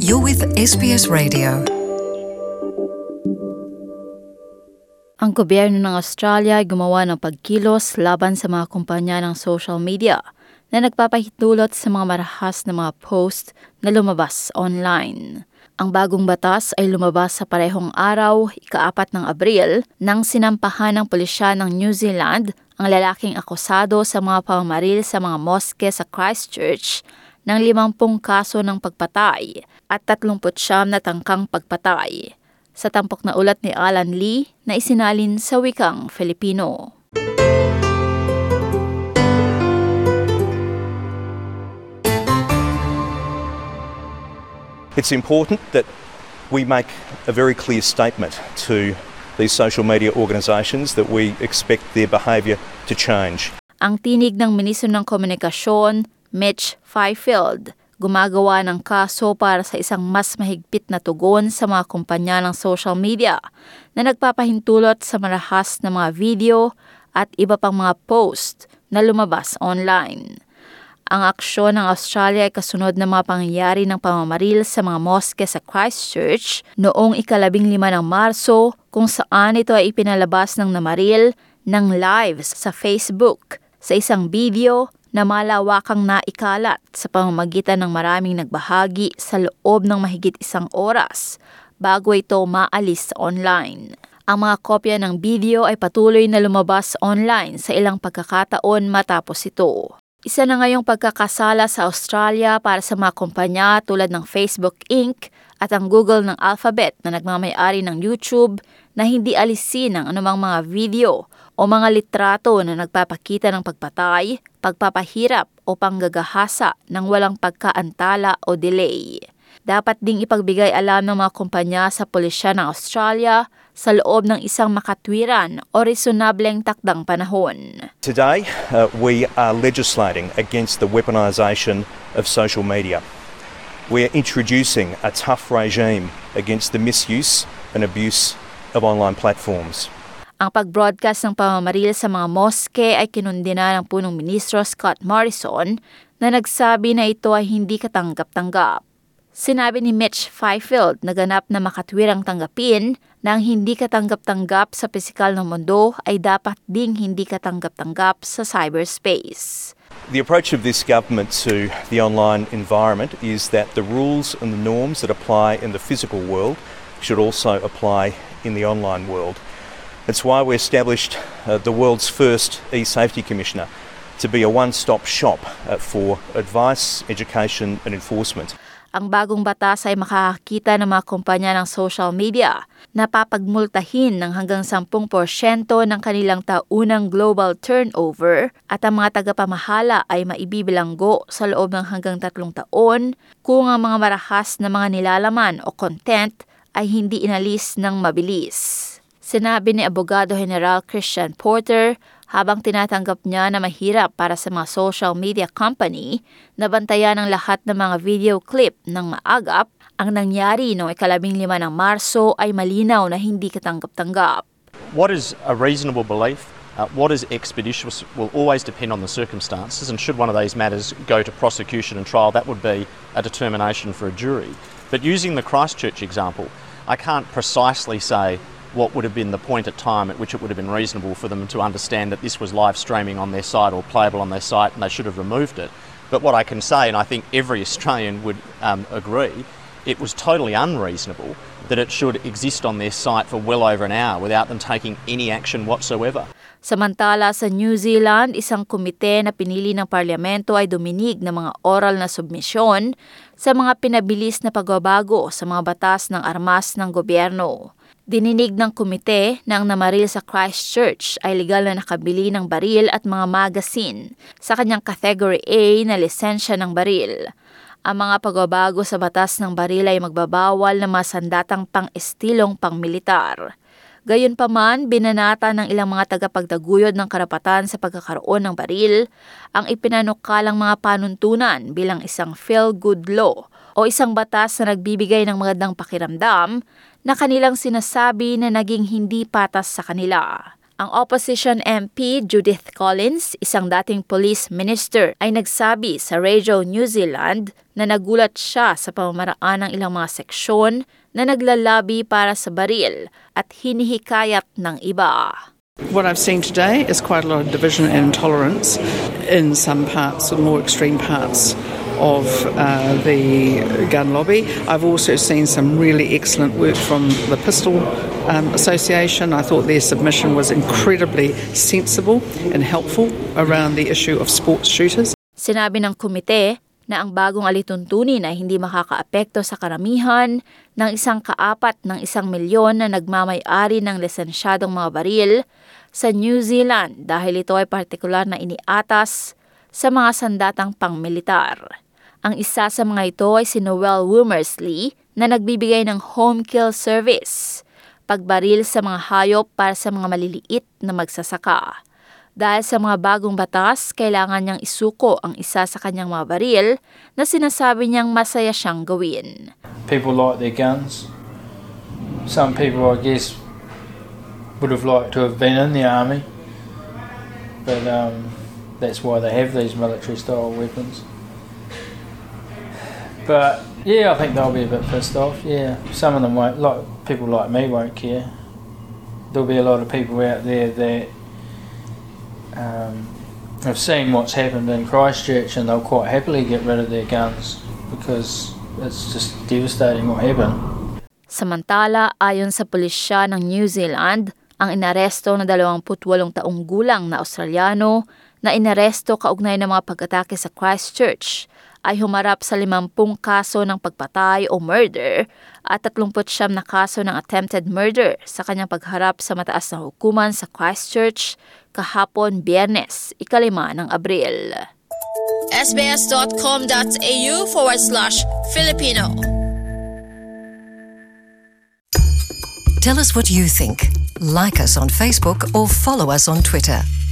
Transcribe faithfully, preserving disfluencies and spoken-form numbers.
You're with S B S Radio. Ang gobyerno ng Australia ay gumawa ng pagkilos laban sa mga kumpanya ng social media na nagpapahintulot sa mga marahas na mga post na lumabas online. Ang bagong batas ay lumabas sa parehong araw, ika-apat ng Abril, nang sinampahan ng pulisya ng New Zealand ang lalaking akusado sa mga pamamaril sa mga moske sa Christchurch ng limampung kaso ng pagpatay at tatlumput siyam na tangkang pagpatay. Sa tampok na ulat ni Alan Lee na isinalin sa wikang Filipino. It's important that we make a very clear statement to these social media organisations that we expect their behaviour to change. Ang tinig ng Ministro ng Komunikasyon, Mitch Fifield, gumagawa ng kaso para sa isang mas mahigpit na tugon sa mga kumpanya ng social media na nagpapahintulot sa marahas na mga video at iba pang mga post na lumabas online. Ang aksyon ng Australia ay kasunod ng mga pangyayari ng pamamaril sa mga moske sa Christchurch noong ikalabing lima ng Marso, kung saan ito ay ipinalabas ng namaril ng lives sa Facebook sa isang video na malawakang naikalat sa pamamagitan ng maraming nagbahagi sa loob ng mahigit isang oras bago ito maalis online. Ang mga kopya ng video ay patuloy na lumabas online sa ilang pagkakataon matapos ito. Isa na ngayong pagkakasala sa Australia para sa mga kumpanya tulad ng Facebook Incorporated at ang Google ng Alphabet na nagmamay-ari ng YouTube na hindi alisin ang anumang mga video o mga litrato na nagpapakita ng pagpatay, pagpapahirap o panggagahasa ng walang pagkaantala o delay. Dapat ding ipagbigay alam ng mga kumpanya sa pulisya ng Australia sa loob ng isang makatwiran o resonableng takdang panahon. Today, uh, we are legislating against the weaponisation of social media. We are introducing a tough regime against the misuse and abuse of online platforms. Ang pag-broadcast ng pamamaril sa mga moske ay kinundina ng punong ministro Scott Morrison na nagsabi na ito ay hindi katanggap-tanggap. Sinabi ni Mitch Fifield na ganap na makatwirang tanggapin na ang hindi katanggap-tanggap sa pisikal na mundo ay dapat ding hindi katanggap-tanggap sa cyberspace. The approach of this government to the online environment is that the rules and the norms that apply in the physical world should also apply in the online world. That's why we established uh, the world's first e-safety commissioner to be a one-stop shop uh, for advice, education and enforcement. Ang bagong batas ay makakakita ng mga kumpanya ng social media na papagmultahin ng hanggang ten porsyento ng kanilang taunang global turnover at ang mga tagapamahala ay maibibilanggo sa loob ng hanggang tatlong taon kung ang mga marahas na mga nilalaman o content ay hindi inalis ng mabilis. Sinabi ni Abogado General Christian Porter habang tinatanggap niya na mahirap para sa mga social media company na bantayan ang lahat ng mga video clip ng maagap, ang nangyari noong ikalabing lima ng Marso ay malinaw na hindi katanggap-tanggap. What is a reasonable belief? Uh, what is expeditious will always depend on the circumstances, and should one of these matters go to prosecution and trial, that would be a determination for a jury. But using the Christchurch example, I can't precisely say what would have been the point at time at which it would have been reasonable for them to understand that this was live streaming on their site or playable on their site and they should have removed it. But what I can say, and I think every Australian would um, agree, it was totally unreasonable that it should exist on their site for well over an hour without them taking any action whatsoever. Samantala sa New Zealand, isang komite na pinili ng parlamento ay duminig ng mga oral na submisyon sa mga pinabilis na pagbabago sa mga batas ng armas ng gobyerno. Dininig ng komite na ang namaril sa Christchurch ay legal na nakabili ng baril at mga magasin sa kanyang Category A na lisensya ng baril. Ang mga pagbabago sa batas ng baril ay magbabawal ng mga sandatang pang-estilong pang-militar. Gayunpaman, binanata ng ilang mga tagapagtaguyod ng karapatan sa pagkakaroon ng baril ang ipinanukalang mga panuntunan bilang isang feel-good law o isang batas na nagbibigay ng magandang pakiramdam na kanilang sinasabi na naging hindi patas sa kanila. Ang opposition M P Judith Collins, isang dating police minister, ay nagsabi sa Radio New Zealand na nagulat siya sa pamamaraan ng ilang mga seksyon na naglalabi para sa baril at hinihikayat ng iba. What I've seen today is quite a lot of division and intolerance in some parts, or more extreme parts of uh, the gun lobby. I've also seen some really excellent work from the Pistol um, Association. I thought their submission was incredibly sensible and helpful around the issue of sports shooters. Sinabi ng komite na ang bagong alituntunin ay hindi makakaapekto sa karamihan ng isang kaapat ng isang milyon na nagmamay-ari ng lisensyadong mga baril sa New Zealand dahil ito ay partikular na iniatas sa mga sandatang pangmilitar. Ang isa sa mga ito ay si Noel Womersley na nagbibigay ng home kill service, pagbaril sa mga hayop para sa mga maliliit na magsasaka. Dahil sa mga bagong batas, kailangan niyang isuko ang isa sa kanyang mga baril na sinasabi niyang masaya siyang gawin. People like their guns. Some people, I guess, would have liked to have been in the army. But um, that's why they have these military-style weapons. But, yeah, I think they'll be a bit pissed off, yeah. Some of them won't, like people like me won't care. There'll be a lot of people out there that um, have seen what's happened in Christchurch and they'll quite happily get rid of their guns because it's just devastating what happened. Samantala, ayon sa pulisya ng New Zealand, ang inaresto na dalawampu't-walong taong gulang na Australiano na inaresto kaugnay ng mga pag-atake sa Christchurch ay humarap sa limampung kaso ng pagpatay o murder at tatlumput siyam na kaso ng attempted murder sa kanyang pagharap sa mataas na hukuman sa Christchurch kahapon Biyernes, ikalima ng Abril. sbs.com.au forward slash Filipino. Tell us what you think. Like us on Facebook or follow us on Twitter.